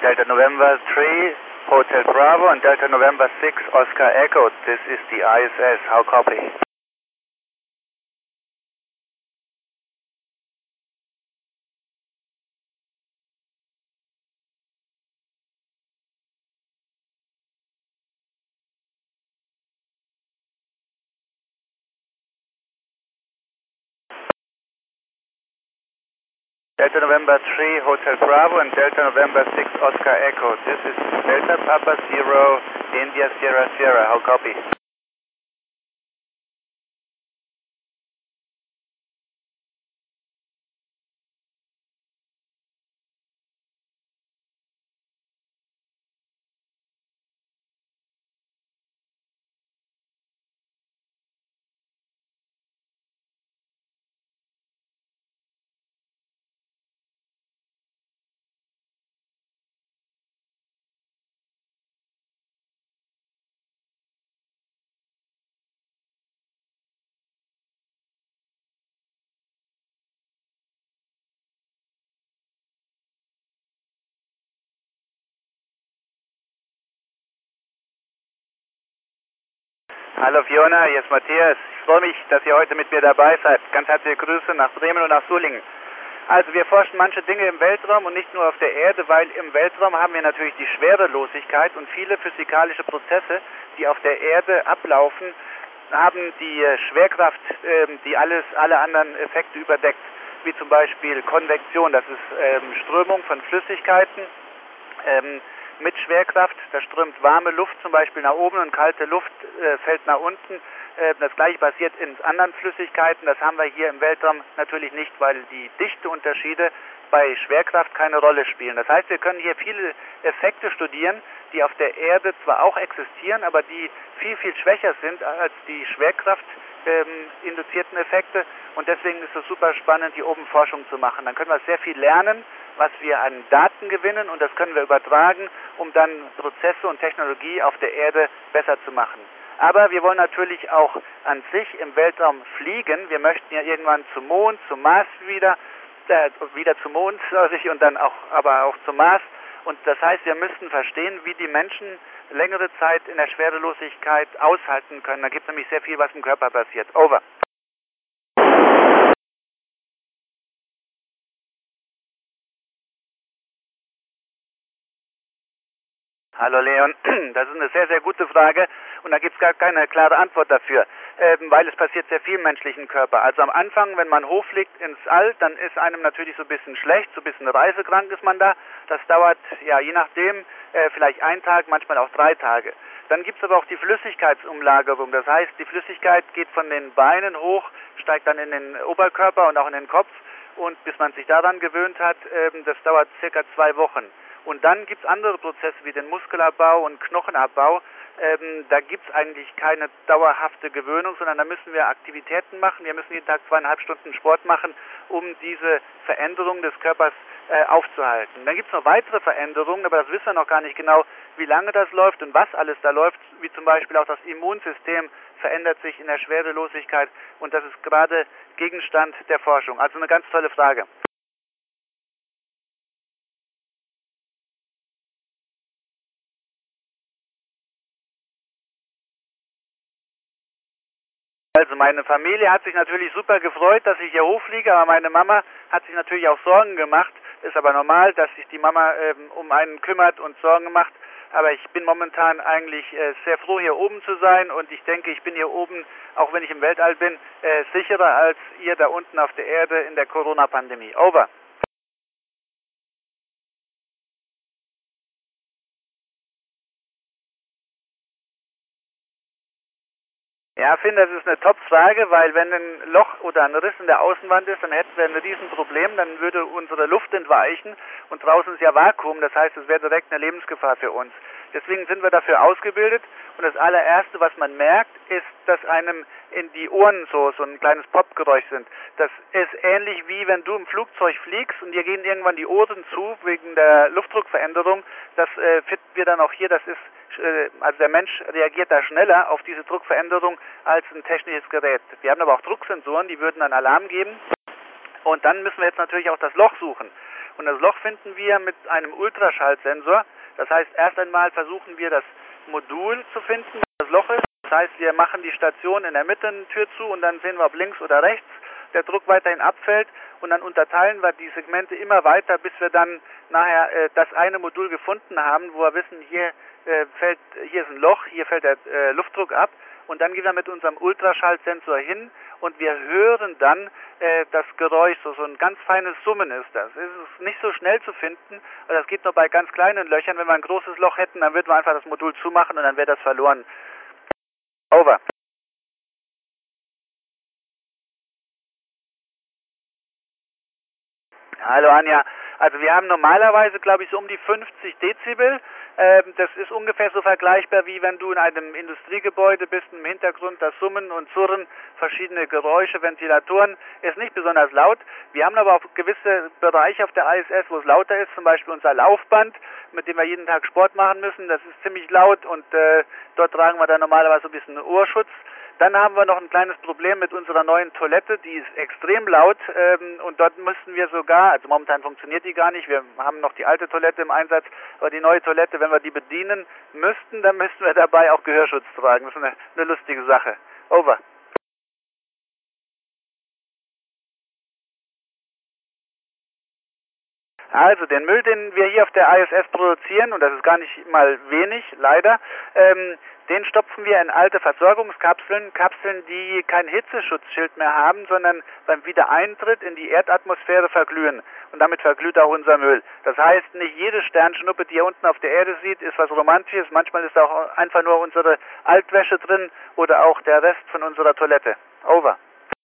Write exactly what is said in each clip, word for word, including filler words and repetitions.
Delta November three, Hotel Bravo, and Delta November six, Oscar Echo. This is the I S S. How copy? Delta November three, Hotel Bravo, and Delta November six, Oscar Echo. This is Delta Papa Zero, India Sierra Sierra. How copy? Hallo Fiona, hier ist Matthias. Ich freue mich, dass ihr heute mit mir dabei seid. Ganz herzliche Grüße nach Bremen und nach Sulingen. Also wir forschen manche Dinge im Weltraum und nicht nur auf der Erde, weil im Weltraum haben wir natürlich die Schwerelosigkeit und viele physikalische Prozesse, die auf der Erde ablaufen, haben die Schwerkraft, die alles, alle anderen Effekte überdeckt, wie zum Beispiel Konvektion, das ist Strömung von Flüssigkeiten, mit Schwerkraft, da strömt warme Luft zum Beispiel nach oben und kalte Luft äh, fällt nach unten. Äh, das gleiche passiert in anderen Flüssigkeiten, das haben wir hier im Weltraum natürlich nicht, weil die Dichteunterschiede bei Schwerkraft keine Rolle spielen. Das heißt, wir können hier viele Effekte studieren, die auf der Erde zwar auch existieren, aber die viel, viel schwächer sind als die Schwerkraft ähm, induzierten Effekte, und deswegen ist es super spannend, hier oben Forschung zu machen. Dann können wir sehr viel lernen, was wir an Daten gewinnen, und das können wir übertragen, um dann Prozesse und Technologie auf der Erde besser zu machen. Aber wir wollen natürlich auch an sich im Weltraum fliegen. Wir möchten ja irgendwann zum Mond, zum Mars wieder, äh, wieder zum Mond und dann auch, aber auch zum Mars. Und das heißt, wir müssen verstehen, wie die Menschen längere Zeit in der Schwerelosigkeit aushalten können. Da gibt es nämlich sehr viel, was im Körper passiert. Over. Hallo Leon, das ist eine sehr, sehr gute Frage, und da gibt es gar keine klare Antwort dafür, ähm, weil es passiert sehr viel im menschlichen Körper. Also am Anfang, wenn man hochfliegt ins All, dann ist einem natürlich so ein bisschen schlecht, so ein bisschen reisekrank ist man da. Das dauert, ja, je nachdem, äh, vielleicht ein Tag, manchmal auch drei Tage. Dann gibt es aber auch die Flüssigkeitsumlagerung, das heißt, die Flüssigkeit geht von den Beinen hoch, steigt dann in den Oberkörper und auch in den Kopf, und bis man sich daran gewöhnt hat, ähm, das dauert circa zwei Wochen. Und dann gibt es andere Prozesse wie den Muskelabbau und Knochenabbau. Ähm, da gibt es eigentlich keine dauerhafte Gewöhnung, sondern da müssen wir Aktivitäten machen. Wir müssen jeden Tag zweieinhalb Stunden Sport machen, um diese Veränderung des Körpers äh, aufzuhalten. Dann gibt es noch weitere Veränderungen, aber das wissen wir noch gar nicht genau, wie lange das läuft und was alles da läuft, wie zum Beispiel auch das Immunsystem verändert sich in der Schwerelosigkeit, und das ist gerade Gegenstand der Forschung. Also eine ganz tolle Frage. Also meine Familie hat sich natürlich super gefreut, dass ich hier hochfliege, aber meine Mama hat sich natürlich auch Sorgen gemacht. Ist aber normal, dass sich die Mama ähm, um einen kümmert und Sorgen macht. Aber ich bin momentan eigentlich äh, sehr froh, hier oben zu sein, und ich denke, ich bin hier oben, auch wenn ich im Weltall bin, äh, sicherer als ihr da unten auf der Erde in der Corona-Pandemie. Over. Ja, Finn, das ist eine Top-Frage, weil wenn ein Loch oder ein Riss in der Außenwand ist, dann hätten wir ein Riesenproblem, dann würde unsere Luft entweichen, und draußen ist ja Vakuum, das heißt, es wäre direkt eine Lebensgefahr für uns. Deswegen sind wir dafür ausgebildet, und das allererste, was man merkt, ist, dass einem in die Ohren so, so ein kleines Popgeräusch sind. Das ist ähnlich wie wenn du im Flugzeug fliegst und dir gehen irgendwann die Ohren zu wegen der Luftdruckveränderung. Das äh, finden wir dann auch hier, das ist also der Mensch reagiert da schneller auf diese Druckveränderung als ein technisches Gerät. Wir haben aber auch Drucksensoren, die würden dann Alarm geben, und dann müssen wir jetzt natürlich auch das Loch suchen. Und das Loch finden wir mit einem Ultraschallsensor. Das heißt, erst einmal versuchen wir das Modul zu finden, wo das Loch ist. Das heißt, wir machen die Station in der Mitte eine Tür zu und dann sehen wir, ob links oder rechts der Druck weiterhin abfällt. Und dann unterteilen wir die Segmente immer weiter, bis wir dann nachher äh, das eine Modul gefunden haben, wo wir wissen, hier äh, fällt, hier ist ein Loch, hier fällt der äh, Luftdruck ab. Und dann gehen wir mit unserem Ultraschallsensor hin und wir hören dann äh, das Geräusch, so, so ein ganz feines Summen ist das. Es ist nicht so schnell zu finden, aber das geht nur bei ganz kleinen Löchern. Wenn wir ein großes Loch hätten, dann würden wir einfach das Modul zumachen und dann wäre das verloren. Over. Hallo Anja, also wir haben normalerweise, glaube ich, so um die fünfzig Dezibel. Ähm, das ist ungefähr so vergleichbar, wie wenn du in einem Industriegebäude bist, im Hintergrund das Summen und Surren, verschiedene Geräusche, Ventilatoren, ist nicht besonders laut. Wir haben aber auch gewisse Bereiche auf der I S S, wo es lauter ist, zum Beispiel unser Laufband, mit dem wir jeden Tag Sport machen müssen. Das ist ziemlich laut und äh, dort tragen wir dann normalerweise so ein bisschen Ohrschutz. Dann haben wir noch ein kleines Problem mit unserer neuen Toilette, die ist extrem laut ähm, und dort müssen wir sogar, also momentan funktioniert die gar nicht, wir haben noch die alte Toilette im Einsatz, aber die neue Toilette, wenn wir die bedienen müssten, dann müssten wir dabei auch Gehörschutz tragen. Das ist eine, eine lustige Sache. Over. Also den Müll, den wir hier auf der I S S produzieren, und das ist gar nicht mal wenig, leider, ähm, den stopfen wir in alte Versorgungskapseln, Kapseln, die kein Hitzeschutzschild mehr haben, sondern beim Wiedereintritt in die Erdatmosphäre verglühen. Und damit verglüht auch unser Müll. Das heißt, nicht jede Sternschnuppe, die ihr unten auf der Erde sieht, ist was Romantisches. Manchmal ist auch einfach nur unsere Altwäsche drin oder auch der Rest von unserer Toilette. Over.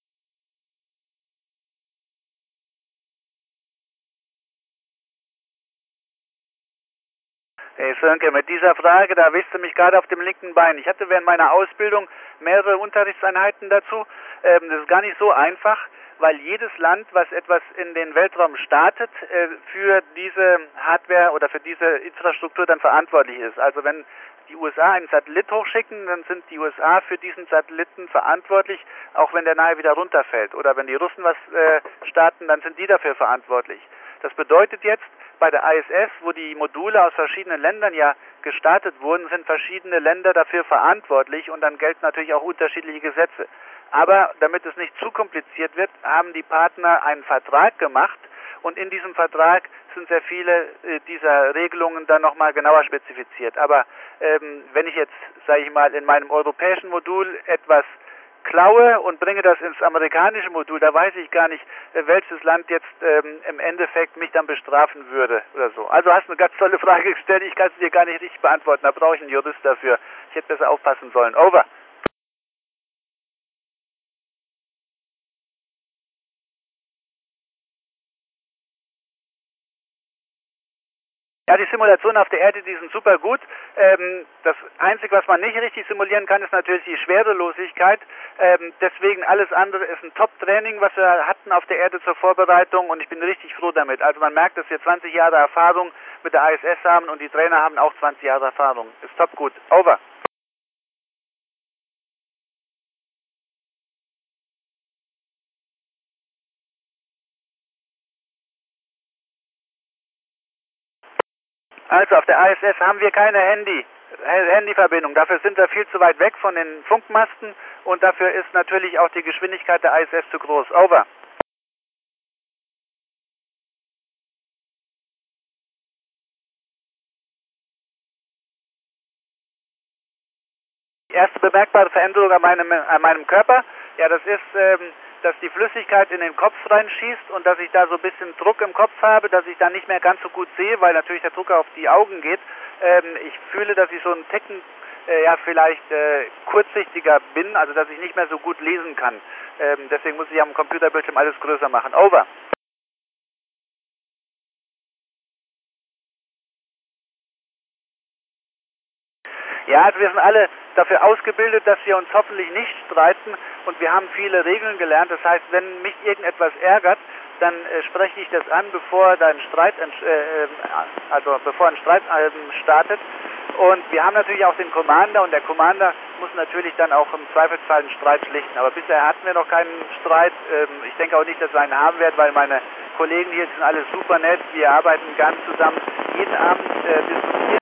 Hey Sönke, mit dieser Frage, da erwischst du mich gerade auf dem linken Bein. Ich hatte während meiner Ausbildung mehrere Unterrichtseinheiten dazu. Ähm, das ist gar nicht so einfach, weil jedes Land, was etwas in den Weltraum startet, äh, für diese Hardware oder für diese Infrastruktur dann verantwortlich ist. Also wenn die U S A einen Satellit hochschicken, dann sind die U S A für diesen Satelliten verantwortlich, auch wenn der nachher wieder runterfällt. Oder wenn die Russen was äh, starten, dann sind die dafür verantwortlich. Das bedeutet jetzt, bei der I S S, wo die Module aus verschiedenen Ländern ja gestartet wurden, sind verschiedene Länder dafür verantwortlich und dann gelten natürlich auch unterschiedliche Gesetze. Aber damit es nicht zu kompliziert wird, haben die Partner einen Vertrag gemacht und in diesem Vertrag sind sehr viele äh, dieser Regelungen dann nochmal genauer spezifiziert. Aber ähm, wenn ich jetzt, sage ich mal, in meinem europäischen Modul etwas klaue und bringe das ins amerikanische Modul, da weiß ich gar nicht, welches Land jetzt ähm, im Endeffekt mich dann bestrafen würde oder so. Also hast du eine ganz tolle Frage gestellt, ich kann es dir gar nicht richtig beantworten, da brauche ich einen Jurist dafür. Ich hätte besser aufpassen sollen. Over. Ja, die Simulationen auf der Erde, die sind super gut. Ähm, das Einzige, was man nicht richtig simulieren kann, ist natürlich die Schwerelosigkeit. Ähm, deswegen alles andere ist ein Top-Training, was wir hatten auf der Erde zur Vorbereitung und ich bin richtig froh damit. Also man merkt, dass wir zwanzig Jahre Erfahrung mit der I S S haben und die Trainer haben auch zwanzig Jahre Erfahrung. Ist top gut. Over. Also auf der I S S haben wir keine Handy, Handyverbindung. Dafür sind wir viel zu weit weg von den Funkmasten und dafür ist natürlich auch die Geschwindigkeit der I S S zu groß. Over. Die erste bemerkbare Veränderung an meinem, an meinem Körper, ja, das ist, ähm, dass die Flüssigkeit in den Kopf reinschießt und dass ich da so ein bisschen Druck im Kopf habe, dass ich da nicht mehr ganz so gut sehe, weil natürlich der Druck auf die Augen geht. Ähm, ich fühle, dass ich so einen Ticken, äh, ja, vielleicht äh, kurzsichtiger bin, also dass ich nicht mehr so gut lesen kann. Ähm, deswegen muss ich am Computerbildschirm alles größer machen. Over. Ja, also wir sind alle dafür ausgebildet, dass wir uns hoffentlich nicht streiten und wir haben viele Regeln gelernt. Das heißt, wenn mich irgendetwas ärgert, dann äh, spreche ich das an, bevor da ein Streit, äh, also bevor ein Streit äh, startet. Und wir haben natürlich auch den Commander und der Commander muss natürlich dann auch im Zweifelsfall einen Streit schlichten. Aber bisher hatten wir noch keinen Streit. Ich denke auch nicht, dass wir einen haben werden, weil meine Kollegen hier sind alle super nett. Wir arbeiten gern zusammen. Jeden Abend äh, diskutieren